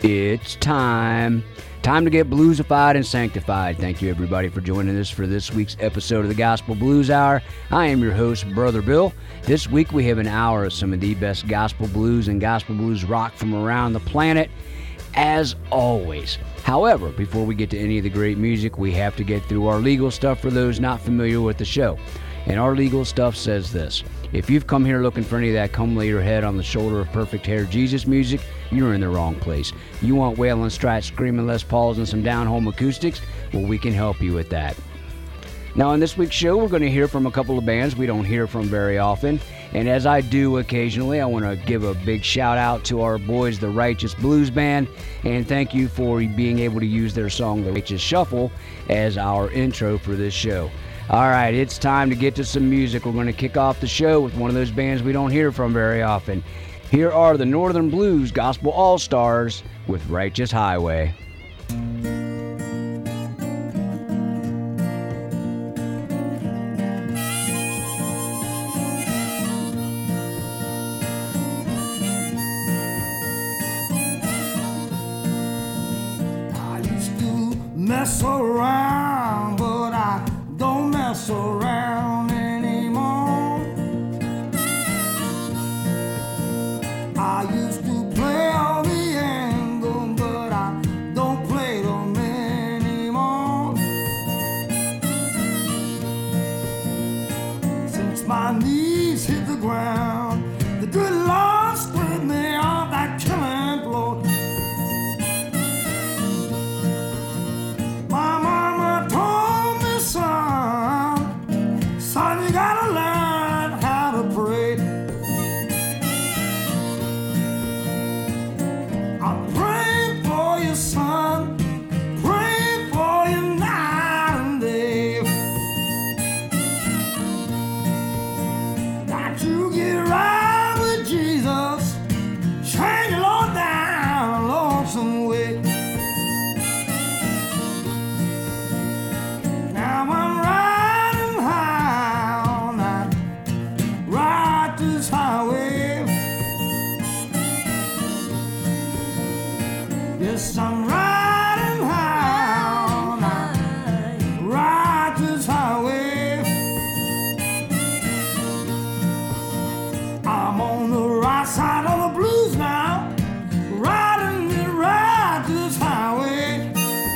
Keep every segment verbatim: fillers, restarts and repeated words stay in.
It's time. Time to get bluesified and sanctified. Thank you, everybody, for joining us for this week's episode of the Gospel Blues Hour. I am your host, Brother Bill. This week, we have an hour of some of the best gospel blues and gospel blues rock from around the planet, as always. However, before we get to any of the great music, we have to get through our legal stuff for those not familiar with the show. And our legal stuff says this: if you've come here looking for any of that come lay your head on the shoulder of perfect hair Jesus music, you're in the wrong place. You want wailing, strat, screaming Les Pauls and some down-home acoustics? Well, we can help you with that. Now, on this week's show, we're going to hear from a couple of bands we don't hear from very often. And as I do occasionally, I want to give a big shout out to our boys, the Righteous Blues Band, and thank you for being able to use their song, The Righteous Shuffle, as our intro for this show. All right, it's time to get to some music. We're going to kick off the show with one of those bands we don't hear from very often. Here are the Northern Blues Gospel All-Stars with Righteous Highway. I used to mess around, but I don't mess around anymore. I used to play all the angle, but I don't play them anymore. Since my knees hit the ground, the good Lord spread me off that killing blow. My mama told me, son, son, you gotta learn how to pray. I'm praying for you, son, praying for you night and day. Got you get right with Jesus, change your Lord down a lonesome way. Now I'm riding high on that righteous highway. Yes, I'm riding high on that righteous highway. I'm on the right side of the blues now, riding the righteous highway.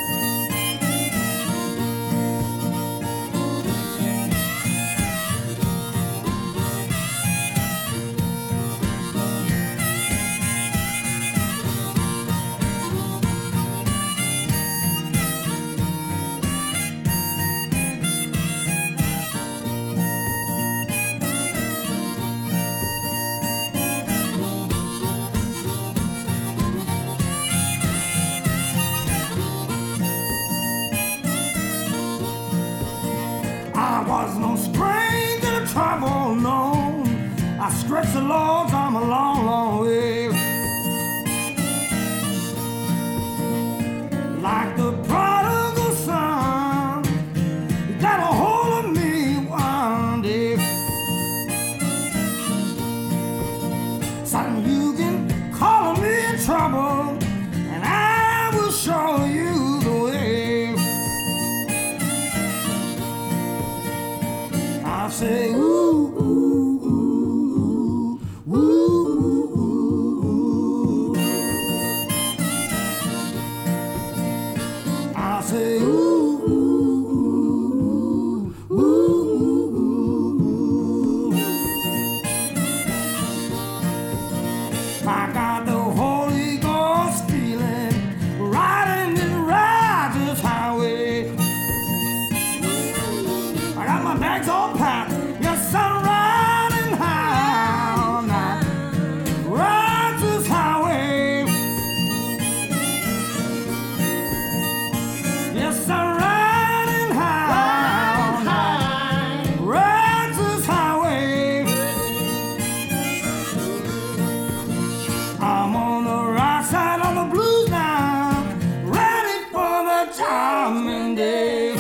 I was no stranger to trouble, no. I stretched the Lord's arm a long, long way. Like the prodigal son, he got a hold of me one day. Son, you can call me in trouble, and I will show you the way. I say, ooh, ooh, ooh, ooh, ooh, ooh. I say, ooh, ooh, ooh, ooh, ooh. I got the Holy Ghost feeling, riding this righteous highway. I got my bags all packed. Yes, I'm riding high on that righteous highway. Yes, I'm riding high on that righteous highway. I'm on the right side of the blues now, ready for the judgment day.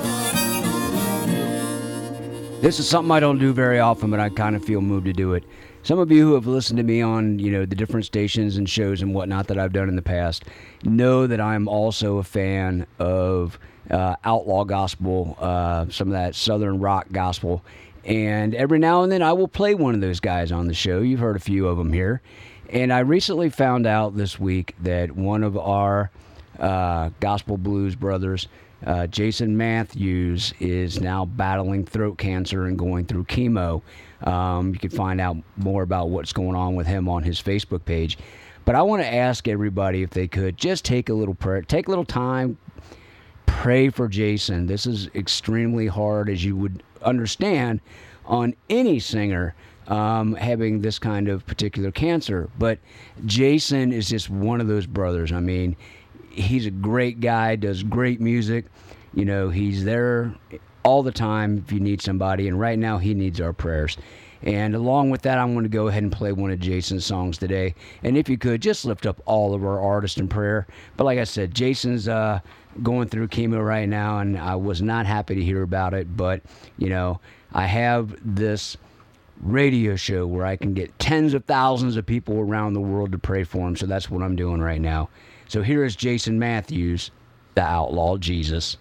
This is something I don't do very often, but I kind of feel moved to do it. some of you who have listened to me on, you know, the different stations and shows and whatnot that I've done in the past know that I'm also a fan of uh, outlaw gospel, uh, some of that southern rock gospel. And every now and then I will play one of those guys on the show. You've heard a few of them here. And I recently found out this week that one of our uh, gospel blues brothers, uh, Jason Matthews, is now battling throat cancer and going through chemo. Um, you can find out more about what's going on with him on his Facebook page. But I want to ask everybody if they could just take a little prayer, take a little time, pray for Jason. This is extremely hard, as you would understand, on any singer um, having this kind of particular cancer. But Jason is just one of those brothers. I mean, he's a great guy, does great music. You know, he's there all the time if you need somebody, and right now he needs our prayers. And along with that, I'm going to go ahead and play one of Jason's songs today. And if you could, just lift up all of our artists in prayer. But like I said, Jason's uh, going through chemo right now, and I was not happy to hear about it. But, you know, I have this radio show where I can get tens of thousands of people around the world to pray for him. So that's what I'm doing right now. So here is Jason Matthews, the Outlaw Jesus.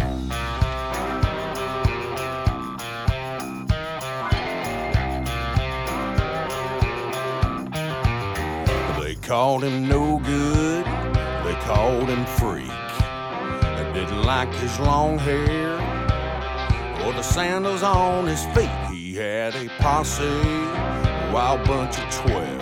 They called him no good, they called him freak. They didn't like his long hair or the sandals on his feet. He had a posse, a wild bunch of twelve.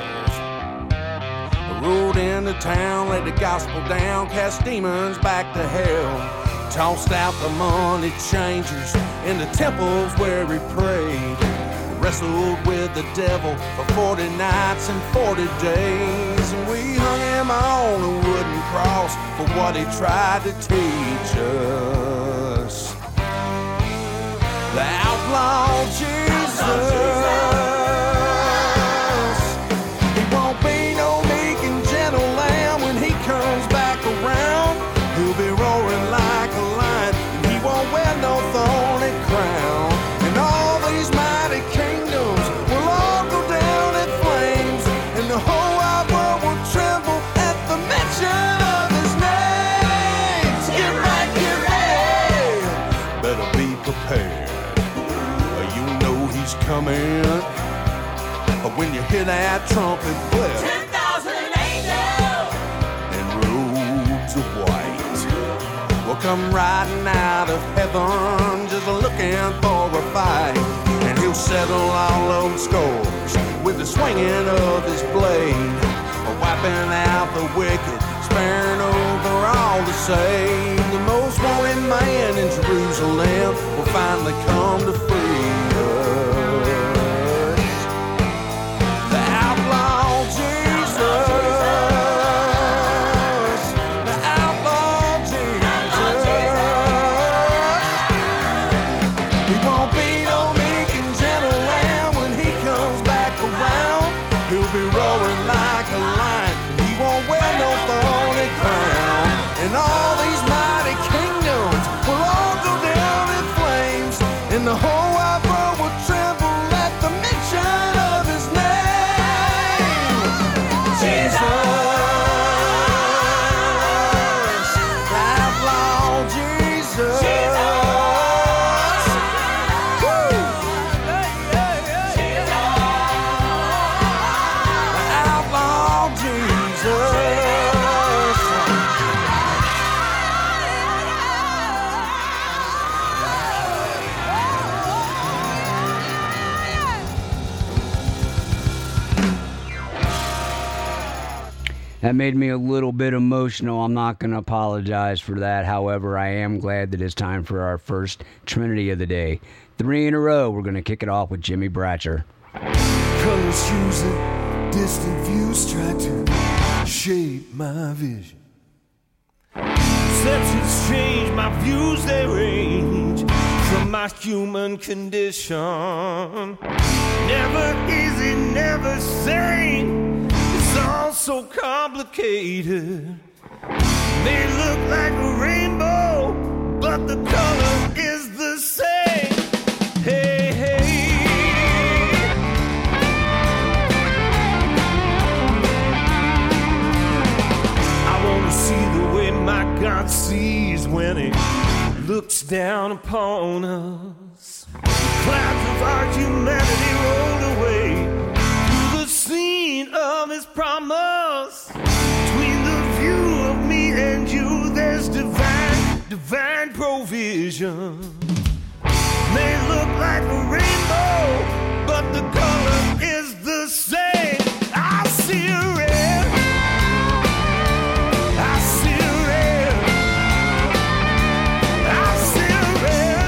Rode into town, laid the gospel down, cast demons back to hell. Tossed out the money changers in the temples where he prayed. Wrestled with the devil for forty nights and forty days. And we hung him on a wooden cross for what he tried to teach us. The outlaw Jesus. He won't be no meek and gentle lamb when he comes back around. He'll be roaring like a lion, and he won't wear no thorny crown. And all these mighty kingdoms will all go down in flames, and the whole wide world will tremble at the mention of his name. Get right, get ready. Better be prepared. You know he's coming. When you hear that trumpet blare, ten thousand angels in robes of white will come riding out of heaven, just looking for a fight. And he'll settle all those scores with the swinging of his blade, wiping out the wicked, sparing over all the saved. The most wanted man in Jerusalem will finally come to free us. The outlaw Jesus. The outlaw Jesus. He won't be no meek and gentle lamb when he comes back around. He'll be roaring like a lion. He won't wear no thorny crown. And all these mighty kingdoms will all go down in flames, and the whole wide world will tremble at the mention of his name. Jesus, the outlaw Jesus. Woo! The outlaw Jesus. That made me a little bit emotional. I'm not going to apologize for that. However, I am glad that it's time for our first Trinity of the day. Three in a row. We're going to kick it off with Jimmy Bratcher. Colors using distant views try to shape my vision. Perceptions change, my views they range from my human condition. Never easy, never sane. It's all so complicated. May look like a rainbow, but the color is the same. Hey, hey. sees when he looks down upon us. Clouds of our humanity rolled away to the scene of his promise. Between the view of me and you, there's divine, divine provision. May look like a rainbow, but the color is the same. I see a red, I see a red, I see a red.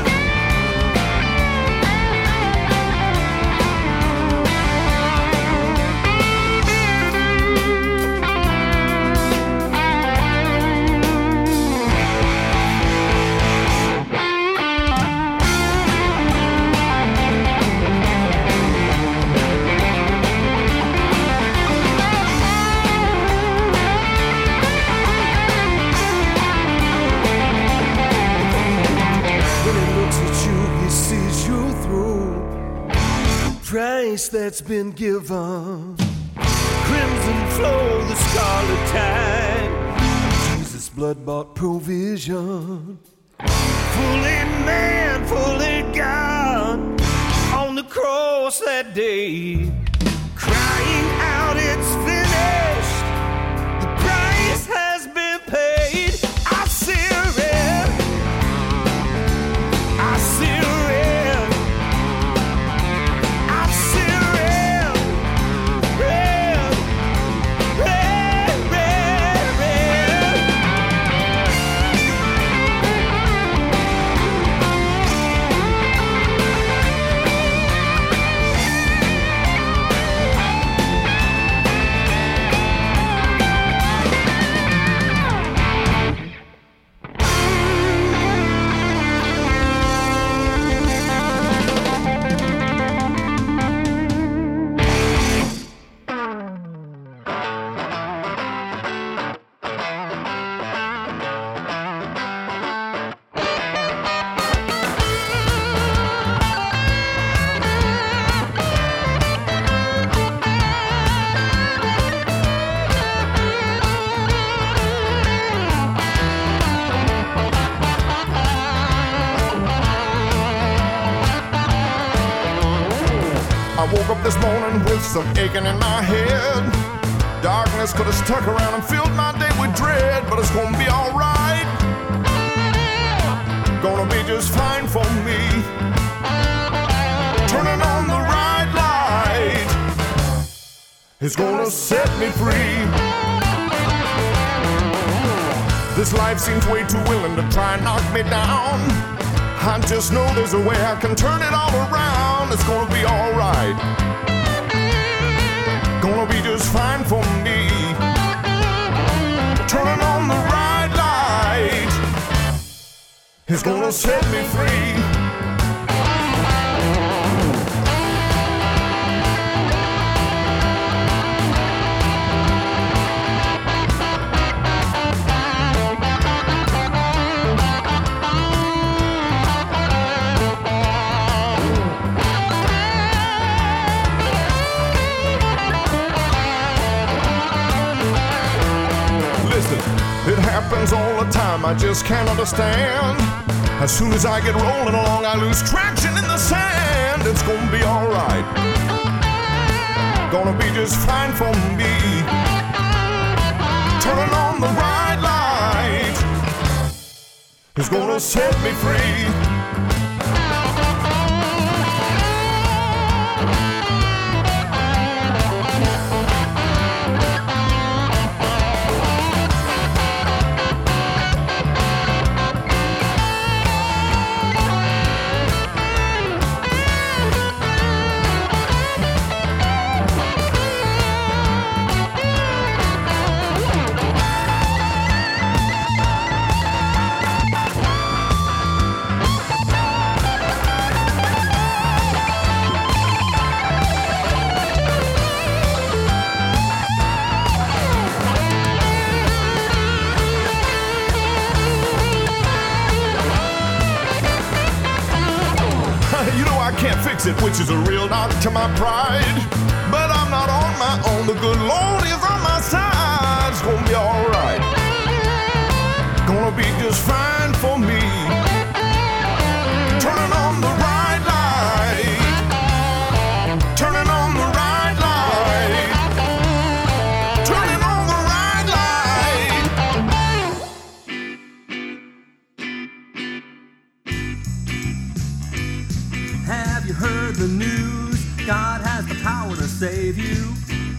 Price that's been given, crimson flow, the scarlet tide, Jesus' blood-bought provision, fully man, fully God, on the cross that day, crying out it's finished, the price has been paid. I see a red, I see a red, I see a red, red, red, red, red. I woke up this morning with some aching in my head. Darkness could have stuck around and filled my day with dread, but it's gonna be alright. Gonna be just fine for me. Turning on the right light, it's gonna set me free. This life seems way too willing to try and knock me down. I just know there's a way I can turn it all around. It's gonna be alright. Gonna be just fine for me. Turning on the right light, it's gonna set me free. It happens all the time, I just can't understand. As soon as I get rolling along, I lose traction in the sand. It's gonna be alright. Gonna be just fine for me. Turning on the right light, it's gonna set me free. It, which is a real knock to my pride. But I'm not on my own. The good Lord is on my side. It's gonna be alright. Gonna be just fine for me. Turning on the right light, turning on the right light, turning on the right light. Have you heard the news? God has the power to save you.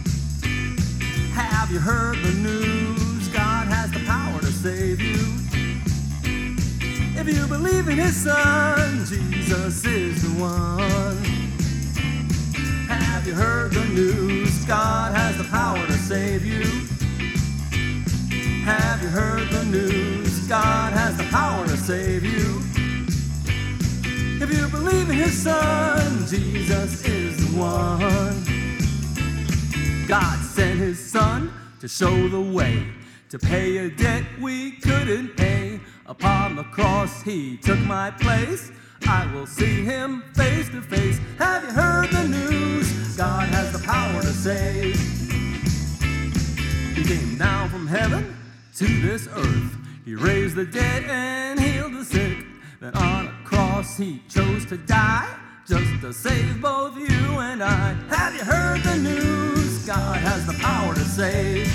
Have you heard the news? God has the power to save you. If you believe in His Son, Jesus is the one. Have you heard the news? God has the power to save you. Have you heard the news? God has the power to save you. If you believe in His Son, Jesus is the one. God sent His Son to show the way, to pay a debt we couldn't pay. Upon the cross He took my place. I will see Him face to face. Have you heard the news? God has the power to save. He came down from heaven to this earth. He raised the dead and healed the sick. Then on a cross He chose to die, just to save both you and I. Have you heard the news? God has the power to save.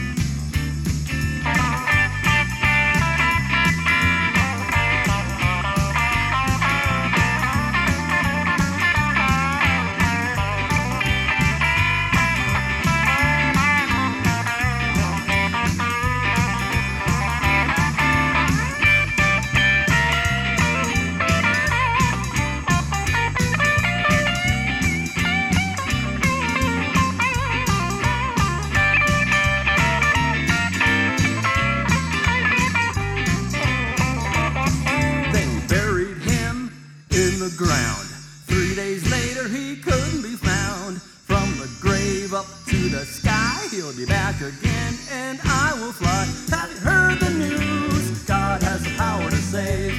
Ground. Three days later He couldn't be found. From the grave up to the sky, He'll be back again and I will fly. Have you heard the news? God has the power to save.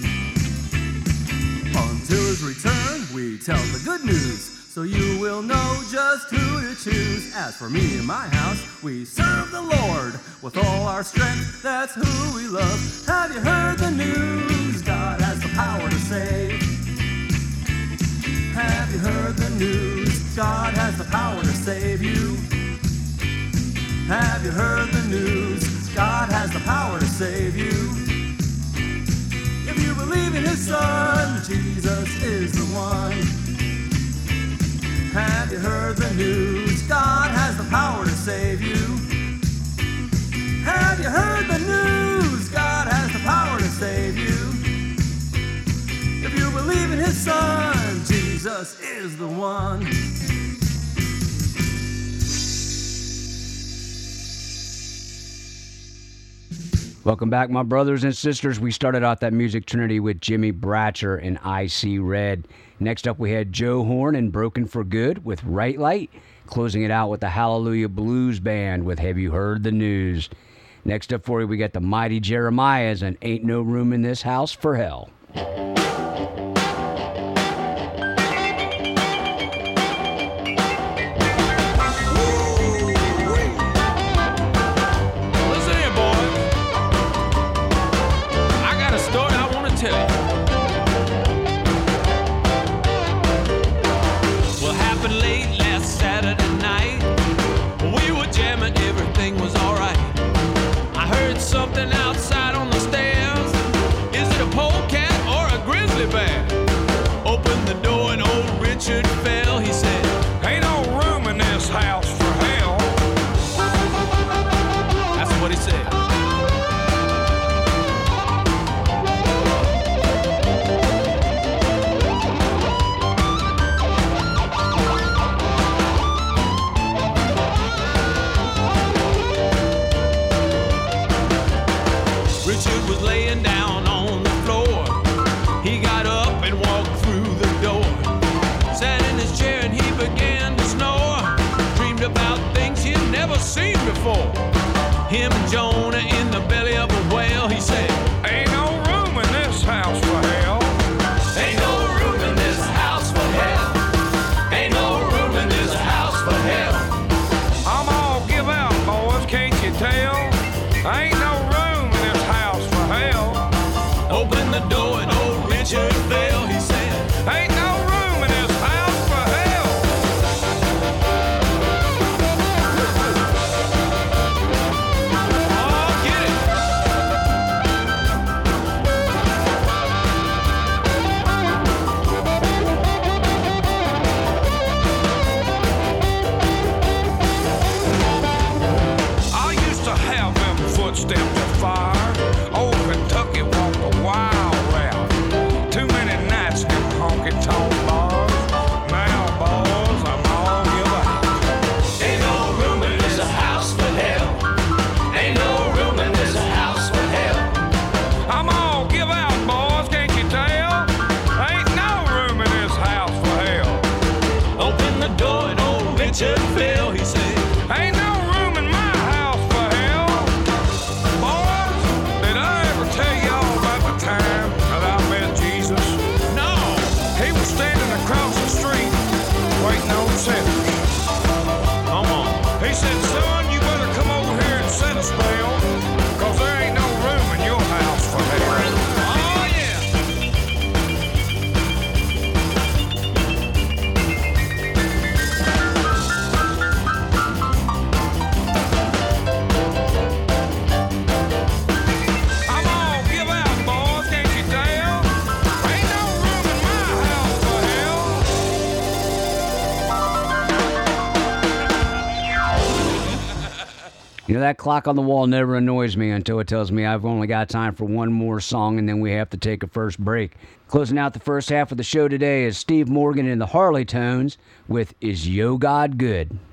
Until His return we tell the good news, so you will know just who to choose. As for me and my house, we serve the Lord with all our strength. That's who we love. Have you heard the news? God has the power to save. Have you heard the news? God has the power to save you. Have you heard the news? God has the power to save you. If you believe in His Son, Jesus is the one. Have you heard the news? God has the power to save you. Have you heard the news? God has the power to save you. If you believe in His Son, Jesus is the one. Welcome back, my brothers and sisters. We started out that music trinity with Jimmy Bratcher and I See Red. Next up, we had Joe Horn and Broken for Good with Right Light. Closing it out with the Hallelujah Blues Band with Have You Heard the News. Next up for you, we got the Mighty Jeremiahs and Ain't No Room in This House for Hell. Something outside on the stairs. Is it a polecat or a grizzly bear? Opened the door and old Richard fell. He said, "Ain't no room in this house for hell." That's what he said. Richard was laying down on the floor. He got up and walked through the door. Sat in his chair and he began to snore. Dreamed about things he'd never seen before. Him and Jonah in the belly of a whale. He said, "Ain't no room in this house for hell. Ain't no room in this house for hell. Ain't no room in this house for hell. I'm all give out, boys, can't you tell? Ain't no room in this house for hell." preacher fell. He said, ain't no room in my house for hell. Boys, did I ever tell y'all about the time that I met Jesus? No. He was standing across the street waiting on sinners. Come on. He said, son, you better come over here and set a spell, cause there ain't no room in your house for hell. Oh, yeah. Come on, give out, boys, can't you tell? Ain't no room in my house for hell. You know, that clock on the wall never annoys me until it tells me I've only got time for one more song and then we have to take a first break. Closing out the first half of the show today is Steve Morgan and the Harley Tones with Is Yo God Good?